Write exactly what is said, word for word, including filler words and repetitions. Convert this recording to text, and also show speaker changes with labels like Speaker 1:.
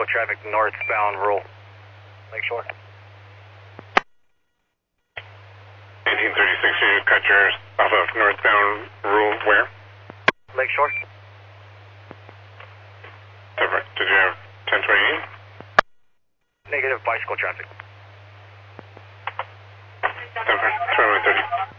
Speaker 1: traffic northbound Rural. Lakeshore.
Speaker 2: eighteen thirty-six, you cut yours off of northbound Rural where?
Speaker 1: Lakeshore.
Speaker 2: Different. Did you have ten twenty-eight?
Speaker 1: Negative bicycle traffic.
Speaker 2: Different. twenty-one thirty.